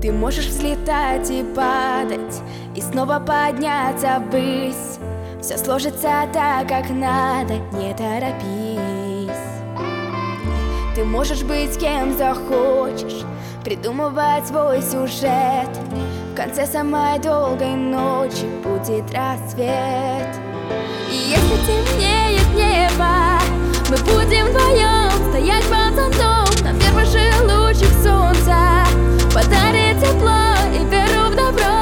Ты можешь взлетать и падать, и снова подняться ввысь. Все сложится так, как надо, не торопись. Ты можешь быть кем захочешь, придумывать свой сюжет. В конце самой долгой ночи будет рассвет. И если темнеет небо, мы будем вдвоем стоять под зонтом. Нам первый же лучик солнца подарит тепло и веру в добро.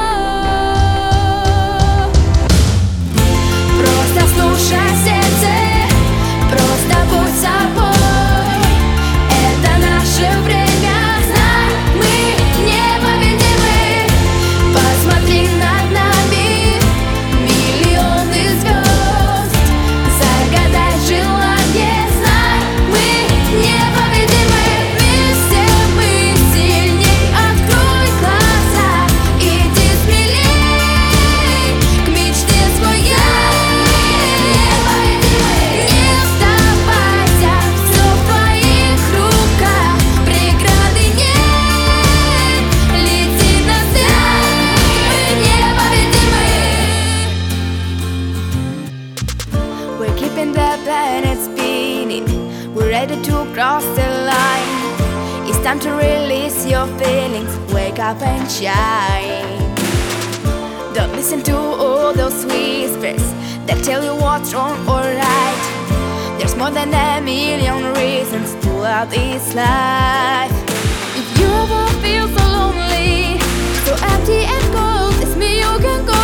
Просто слушай сердце, просто будь собой. Это наше время, знай, мы непобедимы. Посмотри над нами, миллионы звезд. Загадай желание, знай, мы непобедимы. Вместе мы сильней, открой глаза, иди смелей к мечте своей. Не сдавайся, все в твоих руках, преграды нет, лети на цель, непобедимы. We're keeping the planet spinning, we're ready to cross the line. It's time to release your feelings, wake up and shine. Don't listen to all those whispers that tell you what's wrong or right. There's more than a million reasons to love this life. If you ever feel so lonely, so empty and cold, it's me you can go